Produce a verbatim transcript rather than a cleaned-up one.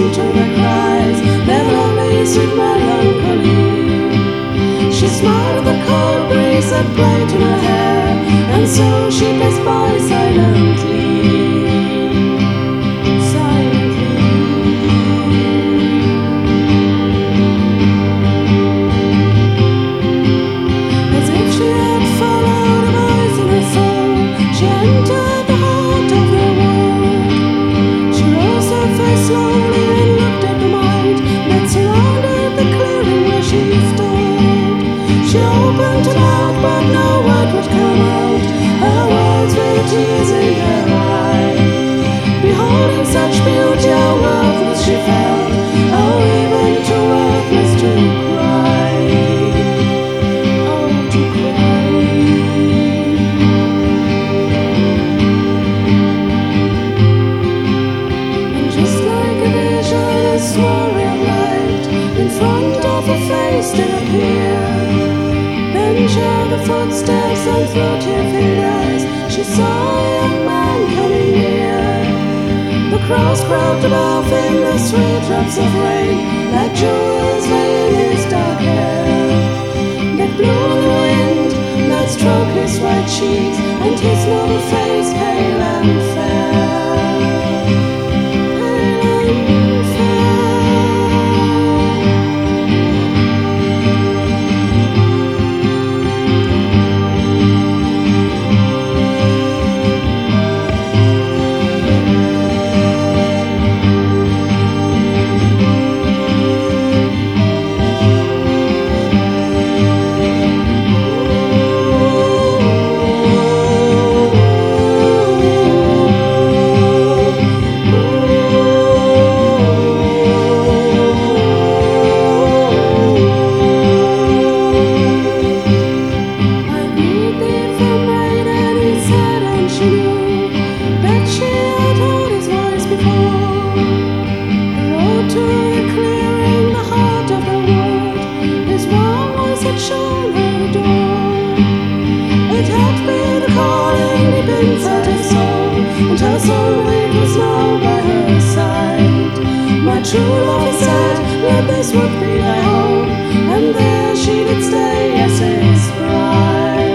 listened to their cries, their lovely sweet melancholy. She smiled at the cold breeze that played in her hair, and so she passed by silently. Tears in her eyes, beholding such beauty, how worthless she felt, oh, even too worthless to cry, oh, to cry. And just like a vision, a story of light in front of her face did appear. Then share the footsteps and through tear-filled eyes, she saw a young man coming near. The crowds crowded above him, the sweet drops of rain, like jewels lay in his dark hair. That blew in the wind, that stroked his white cheeks, and his noble face pale and fair. True love had said that this would be thy home, and there she did stay as his bride.